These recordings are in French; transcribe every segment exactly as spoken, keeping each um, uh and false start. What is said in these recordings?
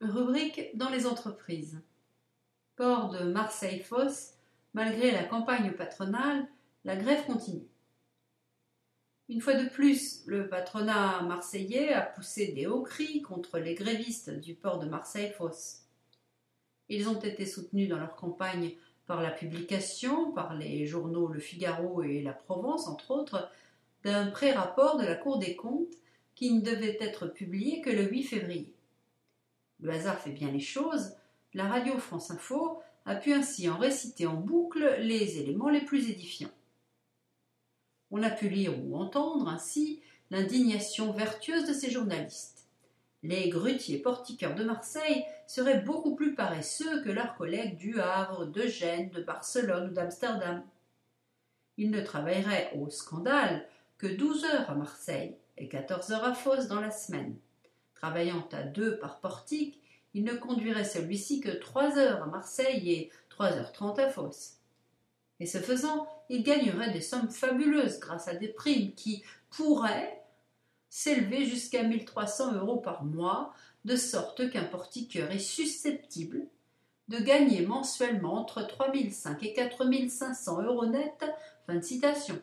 Rubrique dans les entreprises. Port de Marseille-Fos, malgré la campagne patronale, la grève continue. Une fois de plus, le patronat marseillais a poussé des hauts cris contre les grévistes du port de Marseille-Fos. Ils ont été soutenus dans leur campagne par la publication, par les journaux Le Figaro et La Provence, entre autres, d'un pré-rapport de la Cour des comptes qui ne devait être publié que le huit février. Le hasard fait bien les choses, la radio France Info a pu ainsi en réciter en boucle les éléments les plus édifiants. On a pu lire ou entendre ainsi l'indignation vertueuse de ces journalistes. Les grutiers portiqueurs de Marseille seraient beaucoup plus paresseux que leurs collègues du Havre, de Gênes, de Barcelone ou d'Amsterdam. Ils ne travailleraient au scandale que douze heures à Marseille et quatorze heures à Fos dans la semaine. Travaillant à deux par portique, il ne conduirait celui-ci que trois heures à Marseille et trois heures trente à Fos. Et ce faisant, il gagnerait des sommes fabuleuses grâce à des primes qui pourraient s'élever jusqu'à mille trois cents euros par mois, de sorte qu'un portiqueur est susceptible de gagner mensuellement entre trois mille cinq et quatre mille cinq cents euros net. Fin de citation.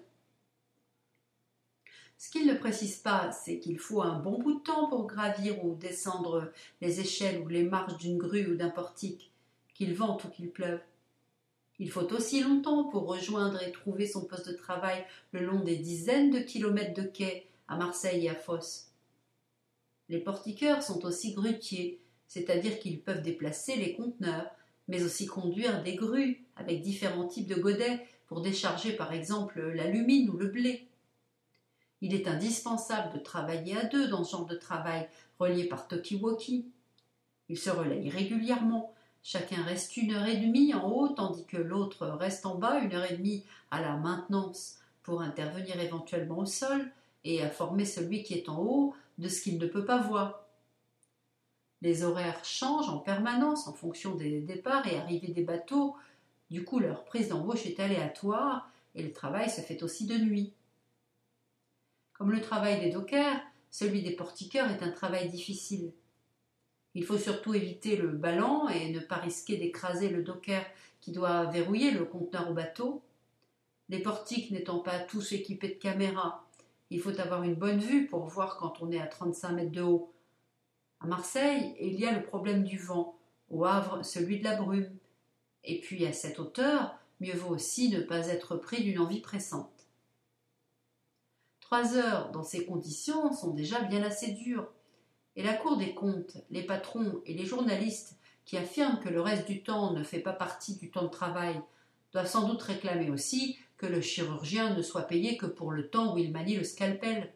Ce qu'il ne précise pas, c'est qu'il faut un bon bout de temps pour gravir ou descendre les échelles ou les marches d'une grue ou d'un portique, qu'il vente ou qu'il pleuve. Il faut aussi longtemps pour rejoindre et trouver son poste de travail le long des dizaines de kilomètres de quais à Marseille et à Fos. Les portiqueurs sont aussi grutiers, c'est-à-dire qu'ils peuvent déplacer les conteneurs, mais aussi conduire des grues avec différents types de godets pour décharger par exemple l'alumine ou le blé. Il est indispensable de travailler à deux dans ce genre de travail, relié par talkie-walkie. Ils se relayent régulièrement. Chacun reste une heure et demie en haut, tandis que l'autre reste en bas une heure et demie à la maintenance pour intervenir éventuellement au sol et à former celui qui est en haut de ce qu'il ne peut pas voir. Les horaires changent en permanence en fonction des départs et arrivées des bateaux. Du coup, leur prise d'embauche est aléatoire et le travail se fait aussi de nuit. Comme le travail des dockers, celui des portiqueurs est un travail difficile. Il faut surtout éviter le ballon et ne pas risquer d'écraser le docker qui doit verrouiller le conteneur au bateau. Les portiques n'étant pas tous équipés de caméras, il faut avoir une bonne vue pour voir quand on est à trente-cinq mètres de haut. À Marseille, il y a le problème du vent, au Havre celui de la brume. Et puis à cette hauteur, mieux vaut aussi ne pas être pris d'une envie pressante. Trois heures dans ces conditions sont déjà bien assez dures. Et la Cour des comptes, les patrons et les journalistes qui affirment que le reste du temps ne fait pas partie du temps de travail doivent sans doute réclamer aussi que le chirurgien ne soit payé que pour le temps où il manie le scalpel.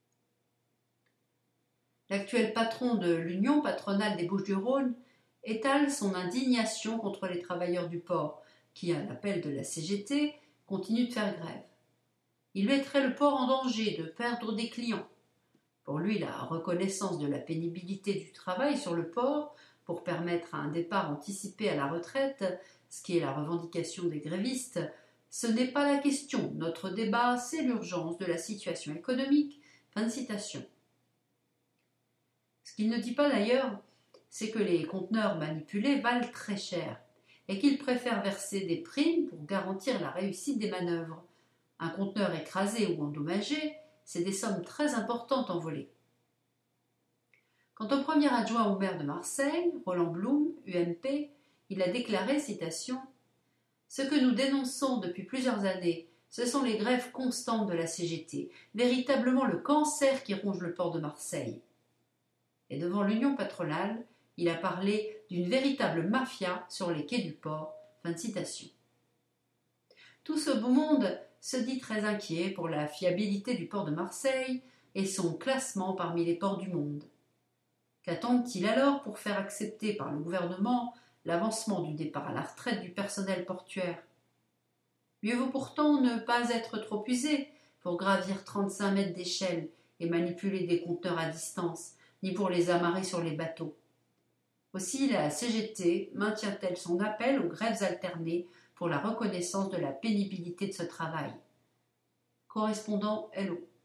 L'actuel patron de l'Union patronale des Bouches-du-Rhône étale son indignation contre les travailleurs du port qui, à l'appel de la C G T, continuent de faire grève. Il mettrait le port en danger de perdre des clients. Pour lui, la reconnaissance de la pénibilité du travail sur le port pour permettre un départ anticipé à la retraite, ce qui est la revendication des grévistes, ce n'est pas la question. Notre débat, c'est l'urgence de la situation économique. Fin de citation. Ce qu'il ne dit pas d'ailleurs, c'est que les conteneurs manipulés valent très cher et qu'il préfère verser des primes pour garantir la réussite des manœuvres. Un conteneur écrasé ou endommagé, c'est des sommes très importantes envolées. Quant au premier adjoint au maire de Marseille, Roland Blum, U M P, il a déclaré, citation, « Ce que nous dénonçons depuis plusieurs années, ce sont les grèves constantes de la C G T, véritablement le cancer qui ronge le port de Marseille. » Et devant l'Union patronale, il a parlé d'une véritable mafia sur les quais du port. Fin de citation. Tout ce beau monde se dit très inquiet pour la fiabilité du port de Marseille et son classement parmi les ports du monde. Qu'attendent-ils alors pour faire accepter par le gouvernement l'avancement du départ à la retraite du personnel portuaire? Mieux vaut pourtant ne pas être trop usé pour gravir trente-cinq mètres d'échelle et manipuler des conteneurs à distance, ni pour les amarrer sur les bateaux. Aussi la C G T maintient-elle son appel aux grèves alternées pour la reconnaissance de la pénibilité de ce travail. Correspondant L O.